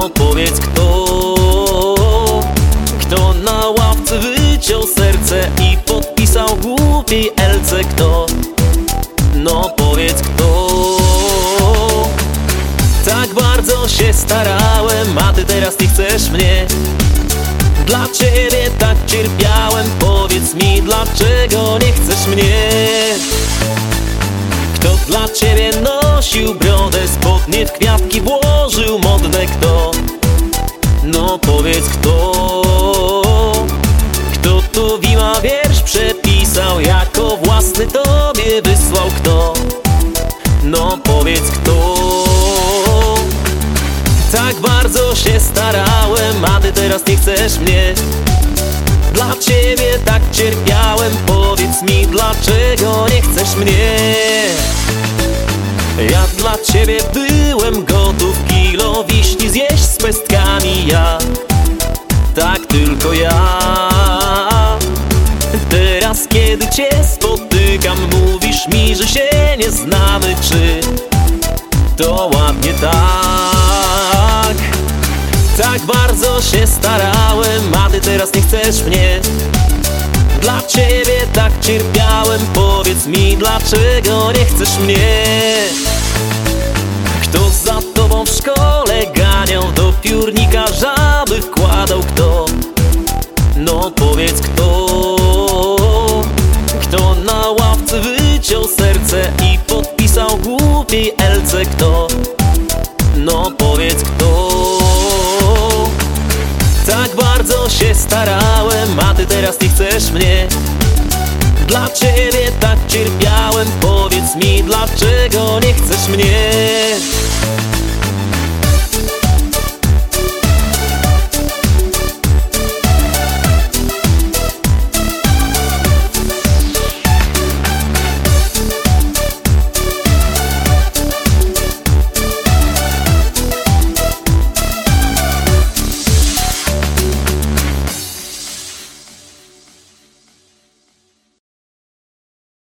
No powiedz kto na ławce wyciął serce i podpisał głupiej Elce, kto? No powiedz kto? Tak bardzo się starałem, a ty teraz nie chcesz mnie. Dla ciebie tak cierpiałem, powiedz mi, dlaczego nie chcesz mnie? Kto dla ciebie nosił brodę, spodnie w kwiatki włożył modne, kto? No powiedz kto? Kto tu Wima wiersz przepisał, jako własny tobie wysłał, kto? No powiedz kto? Tak bardzo się starałem, a ty teraz nie chcesz mnie. Dla ciebie tak cierpiałem, powiedz mi, dlaczego nie chcesz mnie? Ja dla ciebie byłem gotów kilo wiśni zjeść z pestkami, ja. Tak tylko ja. Teraz kiedy cię spotykam, mówisz mi, że się nie znamy, czy to ładnie tak? Tak bardzo się starałem, a ty teraz nie chcesz mnie. Dla ciebie tak cierpiałem, powiedz mi, dlaczego nie chcesz mnie? Kto za tobą w szkole ganiał, do piórnika żaby wkładał, kto? No powiedz kto? Kto na ławce wyciął serce i podpisał głupiej Elce, kto? No powiedz kto? Tak bardzo się starałem, a ty teraz nie chcesz mnie. Dla ciebie tak cierpiałem, powiedz mi, dlaczego nie chcesz mnie?